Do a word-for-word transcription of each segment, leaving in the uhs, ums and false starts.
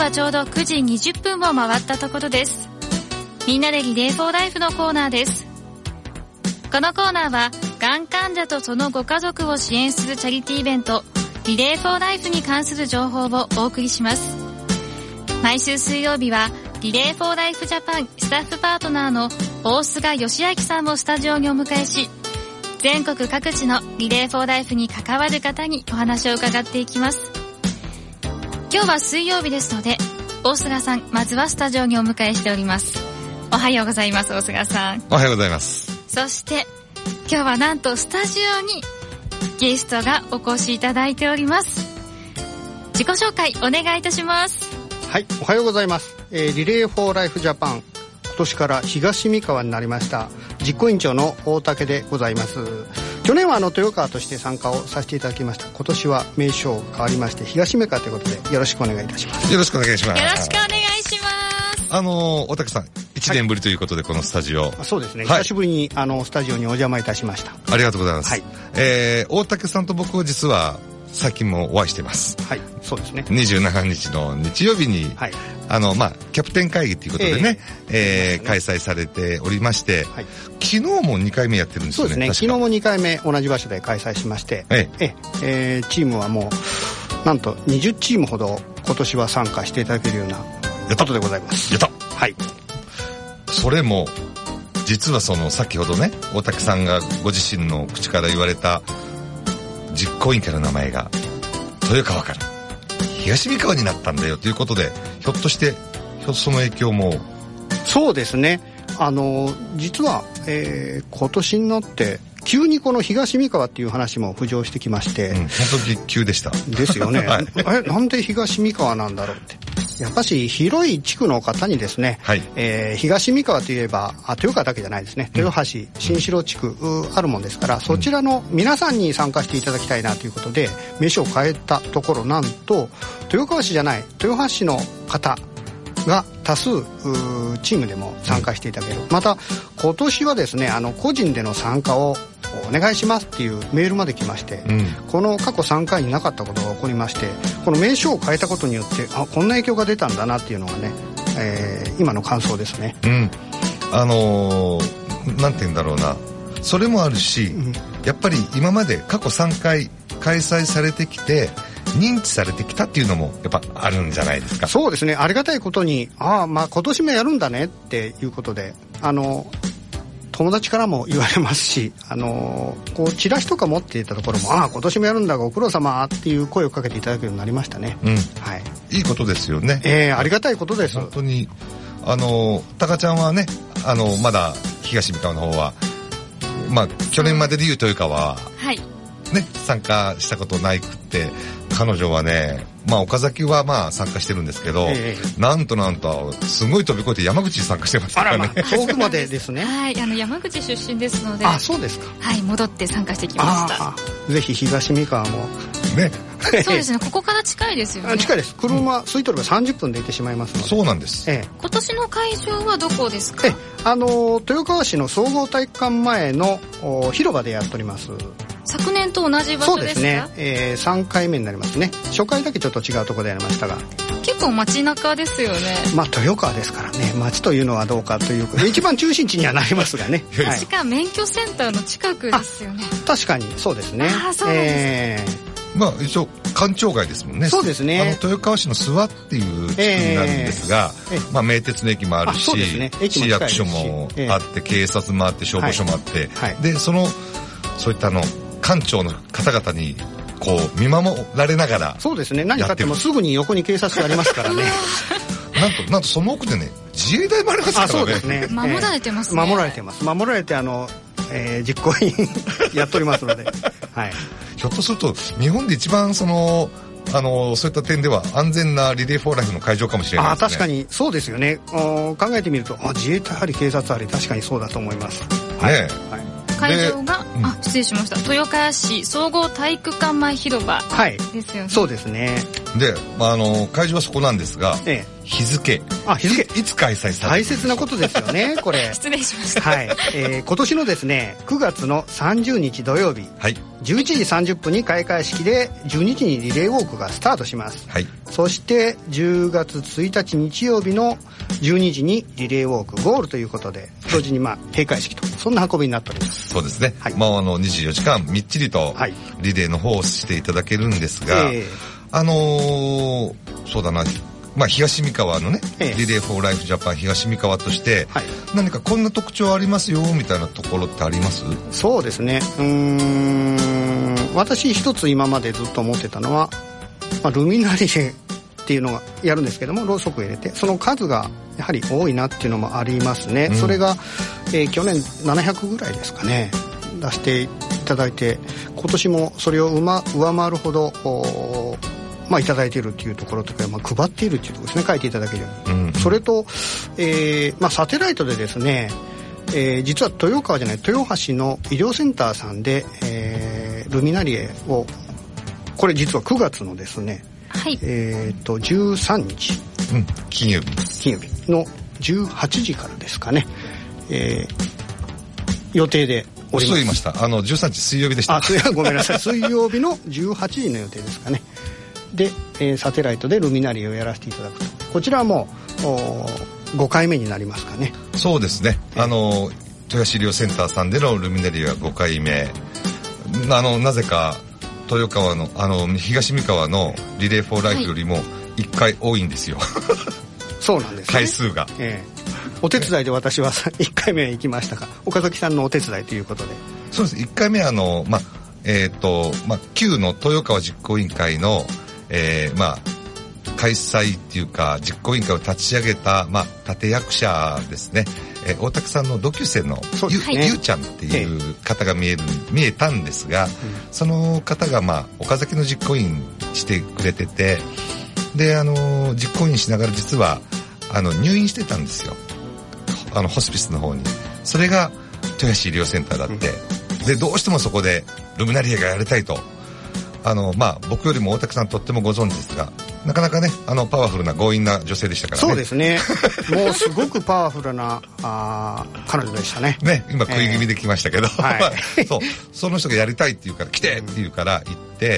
はちょうどくじにじゅっぷんを回ったところです。みんなでリレーフォーライフのコーナーです。このコーナーはがん患者とそのご家族を支援するチャリティーイベントリレーフォーライフに関する情報をお送りします。毎週水曜日はリレーフォーライフジャパンスタッフパートナーの大菅義明さんをスタジオにお迎えし、全国各地のリレーフォーライフに関わる方にお話を伺っていきます。今日は水曜日ですので、大菅さん、まずはスタジオにお迎えしております。おはようございます。大菅さん。 おはようございます。 そして今日はなんとスタジオにゲストがお越しいただいております。自己紹介お願いいたします。 はい、おはようございます。えー、リレーフォーライフジャパン、今年から東三河になりました実行委員長の大竹でございます。去年はあの豊川として参加をさせていただきました。今年は名称変わりまして東三河ということでよろしくお願いいたします。 よろしくお願いします。 よろしくお願いします。 あの大竹さん、いちねんぶりということで、はい、このスタジオ、 そうですね、 はい、 久しぶりにあのスタジオにお邪魔いたしました。 ありがとうございます。 はい、 えー、大竹さんと僕は実は最近もお会いしてます。 はい、そうですね。 にじゅうしちにちの日曜日に、はい、あのまあキャプテン会議ということでね、えーえー、開催されておりまして、はい、昨日もにかいめやってるんですよね。 そうですね、昨日もにかいめ同じ場所で開催しまして、えええー、チームはもうなんとにじゅうチームほど今年は参加していただけるようなことでございます。 やった。 はい。 それも実はその先ほどね、大竹さんがご自身の口から言われた実行委員会の名前が豊川から東三河になったんだよということで、ひょっとしてその影響も。 そうですね、あの実は、えー、今年になって急にこの東三河っていう話も浮上してきまして、うん、 本当に急でしたですよね、はい、えなんで東三河なんだろうって、やっぱし広い地区の方にですね、はい、えー、東三河といえばあ豊川だけじゃないですね、豊橋、うん、新城地区あるもんですから、そちらの皆さんに参加していただきたいなということで名称を変えたところ、なんと豊川市じゃない豊橋市の方が多数チームでも参加していただける、うん、また今年はですね、あの個人での参加をお願いしますっていうメールまで来まして、うん、この過去さんかいになかったことが起こりまして、この名称を変えたことによってあこんな影響が出たんだなっていうのがね、えー、今の感想ですね。 うん、あのー、なんて言うんだろうな、それもあるし、うん、やっぱり今まで過去さんかい開催されてきて認知されてきたっていうのもやっぱあるんじゃないですか。 そうですね、ありがたいことに、ああまあ今年もやるんだねっていうことで、あの友達からも言われますし、あのこうチラシとか持っていたところも、ああ今年もやるんだがご苦労様っていう声をかけていただけるようになりましたね。うん、はい、 いいことですよね。 えー、ありがたいことです。 本当にあのタカちゃんはね、あのまだ東三河の方はまあ去年までで言うというかは、はいね、参加したことないくって、彼女はね、まあ岡崎はまあ参加してるんですけど、えー、なんとなんとすごい飛び越えて山口に参加してますからね。 あら、まあ、遠くまでですね。 はい、あの山口出身ですので。 あ、そうですか。 はい、戻って参加してきました。 ぜひ東三河もね。 そうですね、ここから近いですよね。 近いです。車、うん、吸い取ればさんじゅっぷんで行ってしまいますので。 そうなんです。 ええ、 今年の会場はどこですか？ ええ、あの豊川市の総合体育館前の広場でやっております。 昨年と同じ場所ですか？ そうですね、えー、さんかいめになりますね。初回だけちょっと違うところでやりましたが、 結構街中ですよね。 まあ豊川ですからね、街というのはどうかという一番中心地にはなりますがね。 はい、しかも免許センターの近くですよね。 確かにそうですね。 あ、そうなんですね。えー、まあ一応官庁街ですもんね。 そうですね。 あの豊川市の諏訪っていう地区になるんですが、えーえー、まあ名鉄の駅もあるし、ね、市役所もあって、警察もあって、消防署もあって、はいはい、でそのそういったあの官庁の方々にこう見守られながら、 そうですね、何かあってもすぐに横に警察がありますからね。 なんとなんとその奥でね、自衛隊もありますからね。 あ、そうですね。 守られてますね。 守られてます。守られて、あの、えー、実行委員やっておりますので、はい。 ひょっとすると日本で一番そのあのそういった点では安全なリレーフォーライフの会場かもしれないですね。 あ、確かにそうですよね。考えてみると、あ、自衛隊あり警察あり、確かにそうだと思います。はい。ねえ、はい、 会場が、うん、あ、失礼しました、豊川市総合体育館前広場ですよね。 はい、そうですね。 で、まあ、あの会場はそこなんですが、ええ、 日付。 あ、日付。 いつ開催される？ 大切なことですよね、これ。 失礼しました。 はい。えー、今年のですね、くがつのさんじゅうにち土曜日。はい。じゅういちじさんじゅっぷんに開会式で、じゅうにじにリレーウォークがスタートします。はい。そして、じゅうがつついたち日曜日のじゅうにじにリレーウォークゴールということで、同時にまあ、閉会式と、そんな運びになっております。 そうですね。はい。まあ、あの、にじゅうよじかんみっちりと、リレーの方をしていただけるんですが、はい、えー、あのー、そうだな、まあ、東三河のね、ええ、リレーフォーライフジャパン東三河として、はい、何かこんな特徴ありますよみたいなところってあります？ そうですね、うーん、私一つ今までずっと思ってたのは、まあ、ルミナリレーっていうのがやるんですけども、ろうそく入れてその数がやはり多いなっていうのもありますね、うん、それが、えー、去年ななひゃくぐらいですかね出していただいて、今年もそれを上回るほどまあ、いただいているというところとか、まあ、配っているというところですね、書いていただけるように、うんうん、それと、えーまあ、サテライトでですね、えー、実は豊川じゃない豊橋の医療センターさんで、えー、ルミナリエをこれ実はくがつのですね、はい、えー、とじゅうさんにち、 うん、金曜日金曜日のじゅうはちじからですかね、えー、予定でおります。 そう言いました。あのじゅうさんにち水曜日でした。 あ、ごめんなさい。水曜日のじゅうはちじの予定ですかね。で、えー、サテライトでルミナリエをやらせていただくと、こちらはもうごかいめになりますかね。 そうですね、あの豊橋医療センターさんでのルミナリエはごかいめ、あのなぜか豊川のあの東三河のリレーフォーライフよりもいっかい多いんですよ、はい、 そうなんですね、 回数が、 えー、お手伝いで私はいっかいめ行きましたが、岡崎さんのお手伝いということで。 そうです。いっかいめはあの、まあえーとまあ、旧の豊川実行委員会のえー、まあ開催っていうか実行委員会を立ち上げた、まあ、立役者ですね、えー、大竹さんの同級生の ゆ,、はい、ゆうちゃんっていう方が見える、見えたんですが、うん、その方が、まあ、岡崎の実行委員してくれてて、で、あの実行委員しながら実はあの入院してたんですよ、あのホスピスの方に。それが豊橋医療センターだって、うん、でどうしてもそこでルミナリエがやりたいと。あのまあ、僕よりも大竹さんとってもご存知ですが、なかなかね、あのパワフルな強引な女性でしたからね。 そうですね。もうすごくパワフルなあ彼女でしたね。 ね、今食い気味で来ましたけど、えーはい、そう、その人がやりたいって言うから来てって言うから行って、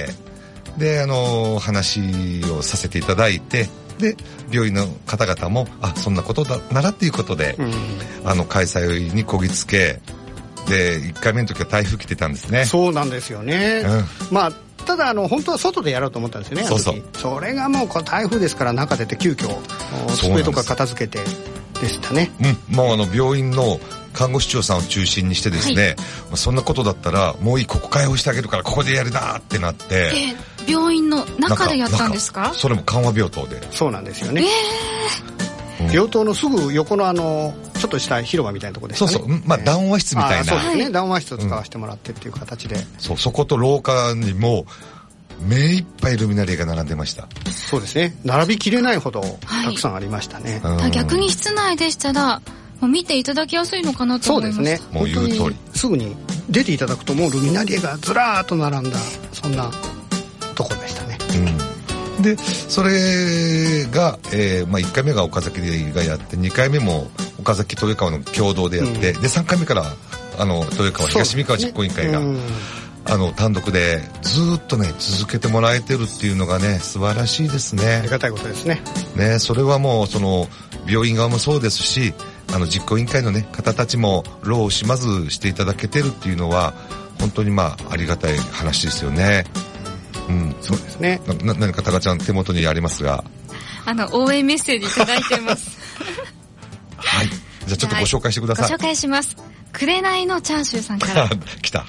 であの話をさせていただいて、で病院の方々もあそんなことだならっていうことで、うん、あの開催にこぎつけでいっかいめの時は台風来てたんですね。 そうなんですよね。うん、まあただあの本当は外でやろうと思ったんですよね。そうそう。それがもうこの台風ですから中出て急遽机とか片付けてでしたね。 うん、もうあの病院の看護師長さんを中心にしてですね、はい、まあ、そんなことだったらもういいここ開放してあげるからここでやるなってなって。 えー、病院の中でやったんですか？ それも緩和病棟で。 そうなんですよね。えー、病棟のすぐ横のあのちょっとした広場みたいなところでしたね。そうそう、 まあ、談話室みたいな。 そうですね、談話室を使わせてもらってっていう形で、うん、 そう、そこと廊下にも目いっぱいルミナリエが並んでました。 そうですね、並びきれないほどたくさんありましたね、 はい、逆に室内でしたらもう見ていただきやすいのかなと思います。 そうですね、もう言う通りすぐに出ていただくともうルミナリエがずらーっと並んだそんなところでしたね、 うん、でそれが、えーまあ、いっかいめが岡崎がやってにかいめも岡崎豊川の共同でやって、うん、でさんかいめからあの豊川東三河実行委員会が、ね、うん、あの単独でずっとね続けてもらえてるっていうのがね素晴らしいですね。 ありがたいことですね。 ね、それはもうその病院側もそうですし、あの実行委員会のね方たちも労を惜しまずしていただけてるっていうのは本当にまあありがたい話ですよね。うん、 そうですね。 な何かタカちゃん手元にありますが、 あの応援メッセージいただいてます。 はい。じゃあちょっとご紹介してください。 ご紹介します。紅のチャーシューさんから来た。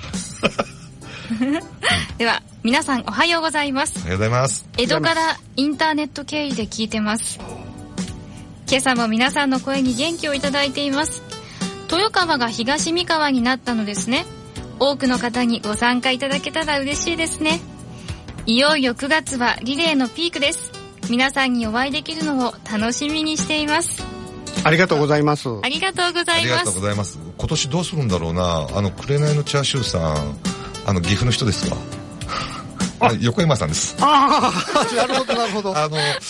では皆さんおはようございます。 おはようございます。 江戸からインターネット経由で聞いてます。今朝も皆さんの声に元気をいただいています。豊川が東三河になったのですね。多くの方にご参加いただけたら嬉しいですね。いよいよくがつはリレーのピークです。皆さんにお会いできるのを楽しみにしています。 ありがとうございます。 ありがとうございます。ありがとうございます。今年どうするんだろうな。あの紅のチャーシューさん、あの岐阜の人ですわ。横山さんです。 ああ、なるほどなるほど。 あの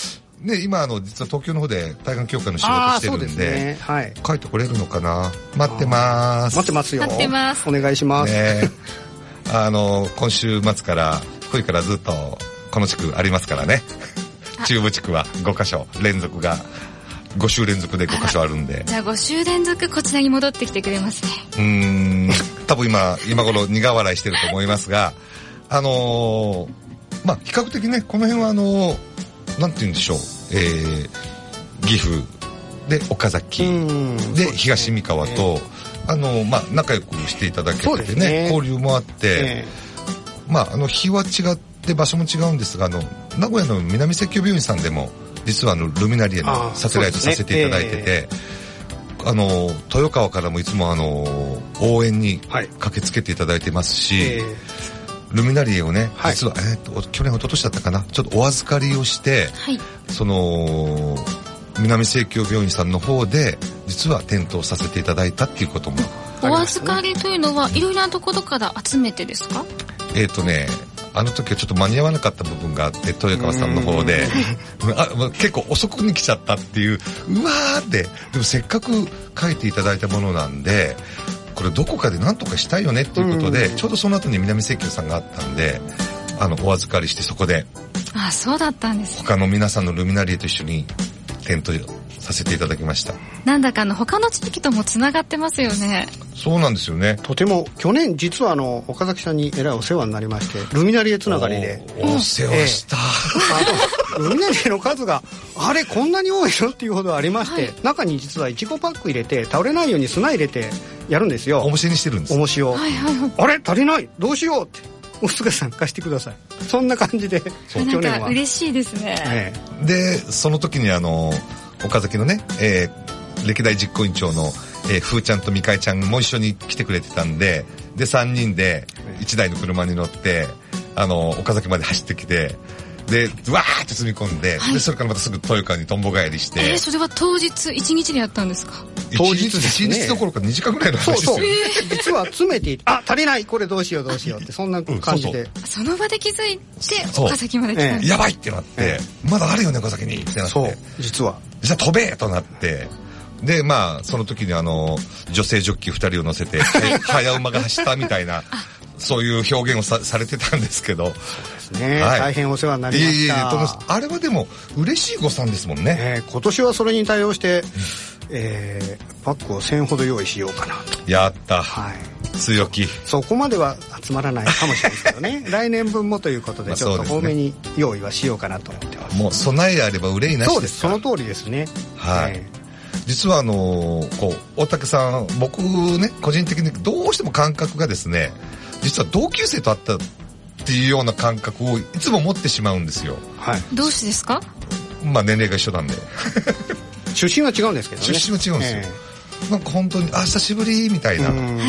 ね、今あの実は東京の方で対岸協会の仕事してるん で, で、ねはい、帰ってこれるのかな。待ってます。 待ってますよ。 待ってます。 お願いします。 ね、あの今週末から福井からずっとこの地区ありますからね。中部地区はごかしょ連続がご週連続でごかしょあるんで。 じゃあご週連続こちらに戻ってきてくれますね。 うーん多分今今頃苦笑いしてると思いますが、あのー、まあ比較的ねこの辺はあのー、なんて言うんでしょう、えー、岐阜で岡崎で東三河と、あのー、まあ仲良くしていただけてて ね, ね交流もあって、えー、まああの日は違って場所も違うんですが、あの名古屋の南石橋病院さんでも実はあのルミナリエのサテライトさせていただいてて、ねえー、あの豊川からもいつもあの応援に駆けつけていただいてますし、はいえー、ルミナリエをね、はい、実は、えー、と去年一昨年だったかな、ちょっとお預かりをして、はい、その南石橋病院さんの方で実は点灯させていただいたっていうことも、 お預かりというのはいろいろなところから集めてですか？ えっ、ー、とねあの時はちょっと間に合わなかった部分があって、豊川さんの方であ結構遅くに来ちゃったっていう、うわーって、でもせっかく書いていただいたものなんでこれどこかで何とかしたいよねっていうことで、ちょうどその後に南石橋さんがあったんで、あのお預かりしてそこで、 あ、そうだったんです、ね、 他の皆さんのルミナリエと一緒に点灯させていただきました。 なんだかあの他の地域ともつながってますよね。 そうなんですよね。 とても去年実はあの岡崎さんにえらいお世話になりまして、ルミナリエつながりでお, お世話した、 えー、ルミナリエの数があれこんなに多いのっていうほどありまして、はい、中に実はいちごパック入れて倒れないように砂入れてやるんですよ。 重しにしてるんです。 重しを、 はいはいはい、 あれ足りないどうしようって、おすがさん貸してください、そんな感じで去年はなんか嬉しいですね、 えー、でその時にあの岡崎のね、えー、歴代実行委員長の、えー、ふーちゃんとみかえちゃんも一緒に来てくれてたんで、でさんにんでいちだいの車に乗ってあの岡崎まで走ってきて、でわーって積み込んで、はい、でそれからまたすぐ豊川にとんぼ帰りして、 えー、それは当日いちにちでやったんですか？ 当日ですね。 いちにちどころかにじかんぐらいの話ですよ。そうそう、 えー、実は詰めていて、あ足りないこれどうしようどうしようってそんな感じで、うん、そうそう、その場で気づいて岡崎まで来たんです、 えー、やばいってなって、えー、まだあるよね岡崎にってなって、 そう実はじゃあ飛べとなって、でまあその時にあの女性ジョッキーふたりを乗せて早馬が走ったみたいなそういう表現を さ, されてたんですけど、そうですね、はい、大変お世話になりました。いえいえ、 あれはでも嬉しい誤算ですもんね、 えー、今年はそれに対応して、うん、えー、パックをせんほど用意しようかなと。 やった、はい、強気。 そこまでは集まらないかもしれないですけどね来年分もということでちょっと多めに用意はしようかなと思ってます。 もう備えあれば憂いなしですか。 そうです、その通りですね。 はい、えー実はあのー、こう大竹さん、僕ね個人的にどうしても感覚がですね、実は同級生と会ったっていうような感覚をいつも持ってしまうんですよ。 はい。 どうしてですか？ まあ年齢が一緒なんで出身は違うんですけどね。 出身は違うんですよ、えー、なんか本当にあ久しぶりみたいな、はい、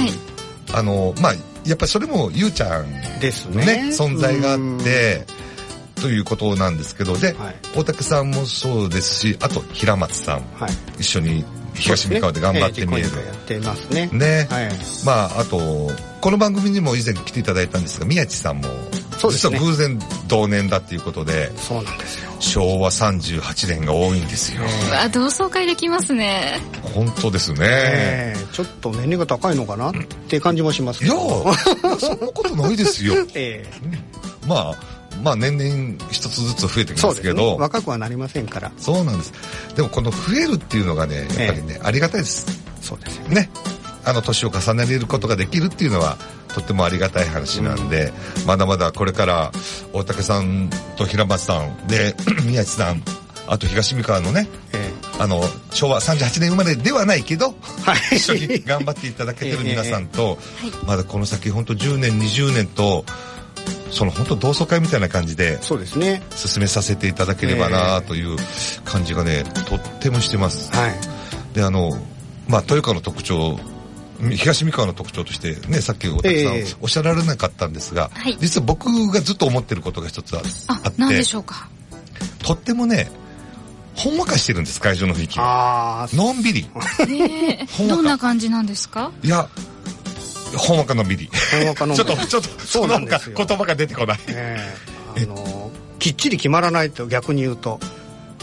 あのまあやっぱりそれもゆうちゃんのねですね存在があってということなんですけど、で、はい、大竹さんもそうですし、あと平松さん、はい、一緒に東三河で頑張ってみえる、 ね、やってますね。 ね、はい、まああとこの番組にも以前来ていただいたんですが、宮地さんも実は偶然同年だっていうことで、 そうなんですよ。 しょうわさんじゅうはちねんが多いんですよ。 うわ、同窓会できますね。 本当ですね、 えー、ちょっと年齢が高いのかなって感じもしますけど。 いやそんなことないですよ、 えー、まあまあ年々一つずつ増えてきますけど、 ね、若くはなりませんから。 そうなんです。でもこの増えるっていうのがね、やっぱりね、えー、ありがたいです。 そうですよね。ね、あの年を重ねることができるっていうのはとってもありがたい話なんで、うん、まだまだこれから大竹さんと平松さんで宮地さん、あと東三河のね、えー、あのしょうわさんじゅうはちねん生まれではないけど、はい、一緒に頑張っていただけてる皆さんと、えー、まだこの先本当じゅうねんにじゅうねんとその本当同窓会みたいな感じでそうですね、 進めさせていただければなという感じがね、とってもしてます、 はい、 であのまあ豊川の特徴、東三河の特徴としてね、さっき大竹さんおっしゃられなかったんですが、 はい、 実は僕がずっと思ってることが一つあって、 あ、何でしょうか。 とってもねほんわかしてるんです、会場の雰囲気が。のんびり、 えー、どんな感じなんですか。 いやほんわかのんびりほんわかのんびりちょっとちょっとその他言葉が出てこない、 えー、あのきっちり決まらないと逆に言うと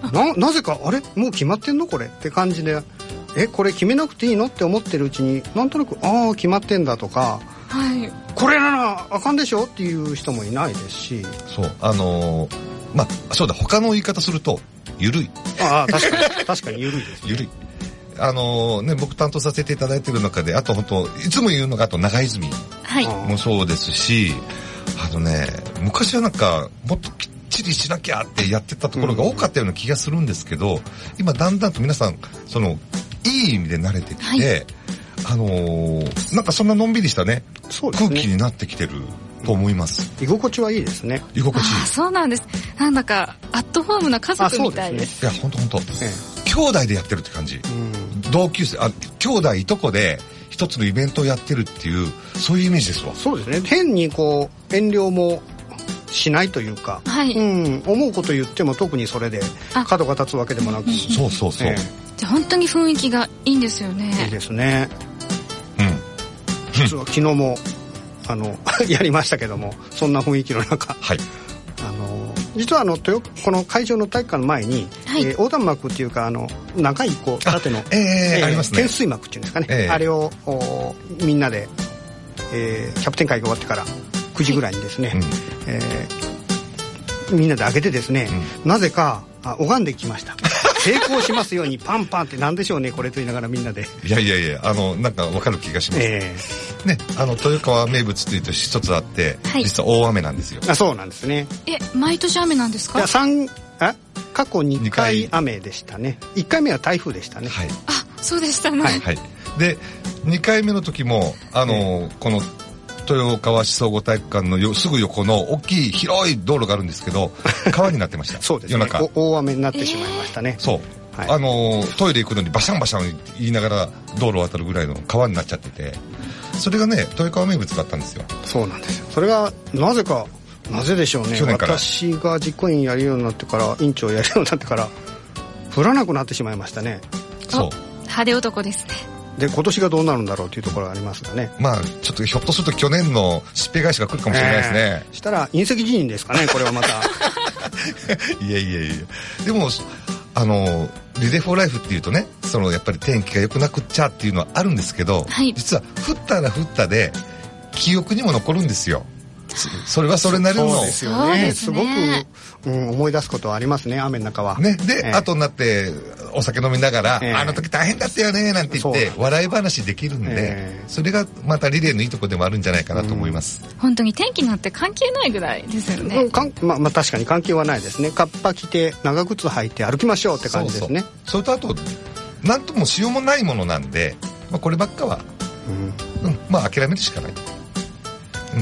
な, なぜかあれもう決まってんのこれって感じで、えこれ決めなくていいのって思ってるうちになんとなくああ決まってんだとか、 はい、 これならあかんでしょっていう人もいないですし、 そうあのー、まあそうだ他の言い方するとゆるい。 ああ確かに確かにゆるいです、ね、 ゆるい。あのー、ね僕担当させていただいている中であと本当いつも言うのがあと長泉もそうですし、はい、あのね昔はなんかもっときっちりしなきゃってやってたところが多かったような気がするんですけど、うん、今だんだんと皆さんそのいい意味で慣れてきて、はい、あのー、なんかそんなのんびりしたね、そうですね空気になってきてると思います。 居心地はいいですね。 居心地いい。 あ、そうなんです。なんだかアットホームな家族みたいです。 いや本当本当。兄弟でやってるって感じ。うん、同級生あ兄弟いとこで一つのイベントをやってるっていうそういうイメージですわ。 そうですね。変にこう遠慮もしないというか、はい、うん、思うこと言っても特にそれで角が立つわけでもなく、 そうそうそう。えー、 じゃ本当に雰囲気がいいんですよね。 いいですね。うん。実は昨日もあのやりましたけども、そんな雰囲気の中、はい、あの実はあのこの会場の体育館の前に、はい、えー、横断幕っていうかあの長いこう縦の、 えーえー、ありますね、 懸垂幕っていうんですかね、えー、あれをみんなで、えー、キャプテン会が終わってからくじぐらいにですね、はい、えー、みんなで開けてですね、うん、なぜか拝んできました。成功しますようにパンパンってなんでしょうねこれと言いながらみんなで。 いやいやいや、あのなんか分かる気がします、えー、ね、あの豊川名物というと一つあって、はい、実は大雨なんですよ。 あ、そうなんですね。 え、毎年雨なんですか？ いや三あ過去にかい雨でしたね。いっかいめは台風でしたね。 はい、あ、そうでしたね。 はい、はい、でにかいめの時もあの、えー、この豊川市総合体育館のよすぐ横の大きい広い道路があるんですけど川になってました。 そうですね、夜中大雨になってしまいましたね、 えー、そう、はい、あのトイレ行くのにバシャンバシャン言いながら道路を渡るぐらいの川になっちゃってて、それがね豊川名物だったんですよ。 そうなんですよ。それがなぜかなぜでしょうね。去年から私が実行委員やるようになってから委員長やるようになってから降らなくなってしまいましたね。 そう、 派手男ですね。 で今年がどうなるんだろうというところがありますがね。 まあちょっとひょっとすると去年のしっぺ返しが来るかもしれないですね、 えー、したら隕石辞任ですかねこれはまたいやいやいや、でもあのリレーフォーライフっていうとね、そのやっぱり天気が良くなくっちゃっていうのはあるんですけど、はい、実は降ったら降ったで記憶にも残るんですよ。それはそれなりのそうですよね。すごく、うん、思い出すことはありますね、雨の中はね。で、えー、後になってお酒飲みながら、えー、あの時大変だったよねなんて言って笑い話できるんで、えー、それがまたリレーのいいとこでもあるんじゃないかなと思います、 うん、本当に天気なんて関係ないぐらいですよね、 うん、かんまあ、まあ確かに関係はないですね。カッパ着て長靴履いて歩きましょうって感じですね。 そうそう、それとあと何ともしようもないものなんで、まあ、こればっかは、うんうん、まあ諦めるしかない、うん、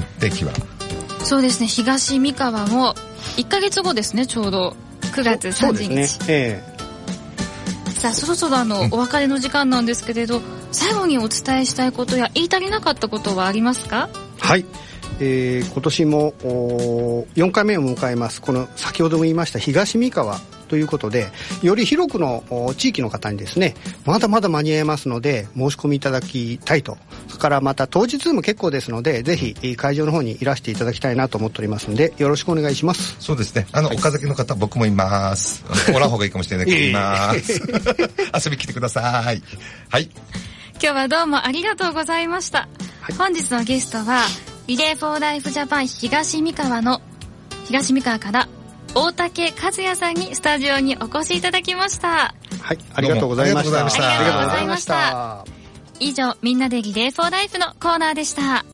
天気は。 そうですね、東三河もいっかげつごですね、ちょうどくがつさんじゅうにち。そうですね、えー、さあそろそろあの、うん、お別れの時間なんですけれど、最後にお伝えしたいことや言い足りなかったことはありますか？ はい、えー、今年もよんかいめを迎えます。この先ほども言いました東三河ということで、より広くの地域の方にですね、まだまだ間に合いますので申し込みいただきたいと。それからまた当日でも結構ですので、ぜひ会場の方にいらしていただきたいなと思っておりますので、よろしくお願いします。 そうですね、あの、はい、岡崎の方僕もいます。おらん方がいいかもしれないけどいます遊び来てください。はい、 今日はどうもありがとうございました、はい、本日のゲストはリレーフォーライフジャパン東三河の東三河から大竹和也さんにスタジオにお越しいただきました。 はい、ありがとうございました。 ありがとうございました。以上、みんなでリレーフォーライフのコーナーでした。